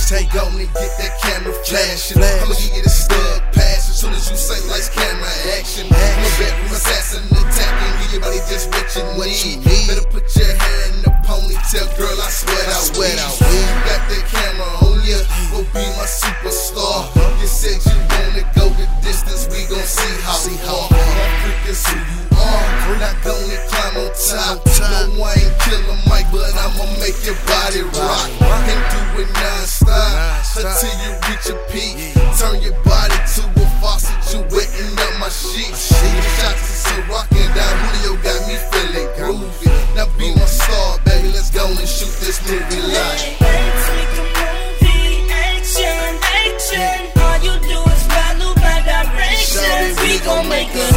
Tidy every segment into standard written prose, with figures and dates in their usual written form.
Go and get that camera flashing. I'ma give you the stud pass as soon as you say lights, camera, action. I'm a bedroom assassin attacking. Give your body just what you need. Better put your hair in the ponytail, girl. I sweat out. You got that camera on ya, will be my superstar. You said you wanna go the distance, we gon' see how far. My freak is who you are. Not gonna climb on top. No, I ain't killer Mike, but I'ma make your body rock. And do it non-stop until you reach a peak. Turn your body to a faucet, you wetting up my sheets. Shots to Ciroc and down Julio got me feeling groovy. Now be my star, baby, let's go and shoot this movie live. All you do is follow my directions. We gon' make a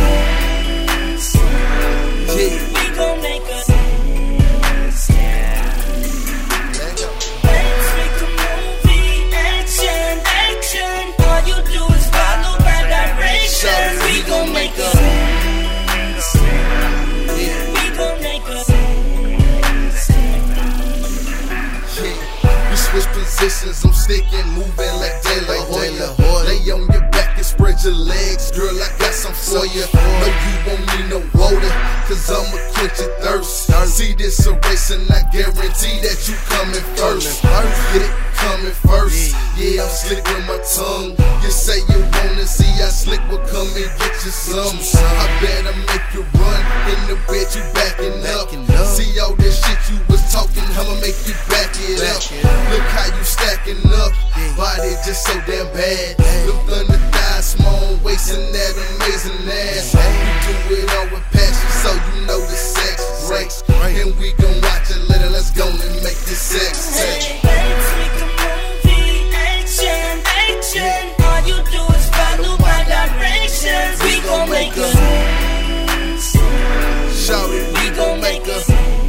we gon' make a let's make a movie. Action. All you do is follow my directions. We gon' make a we gon' make a we switch positions, I'm sticking, moving like daylight. Lay on your back and spread your legs, girl, I got some for you. No, you won't need no water, cause I'ma quench your thirst. See this a race and I guarantee that you coming first. Get it, coming first. Yeah, I'm slick with my tongue. You say you wanna see I slick, well come and get you some. I better make you run, in the bed you backing up. See all that shit you was talking, I'ma make you back it up. Look how you stacking up, body just so damn bad. Look under thighs, small waist and that amazing ass. We do it all with passion, so you know the sex breaks. And we gon' watch it later, let's go and make this sex tape. Let's make a movie, action. All you do is follow my directions. We gon' make a shout it, we gon' make a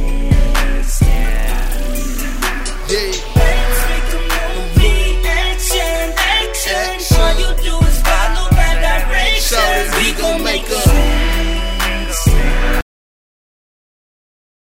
yeah. Let's make a movie, action. All you do is follow my directions. We gon' make a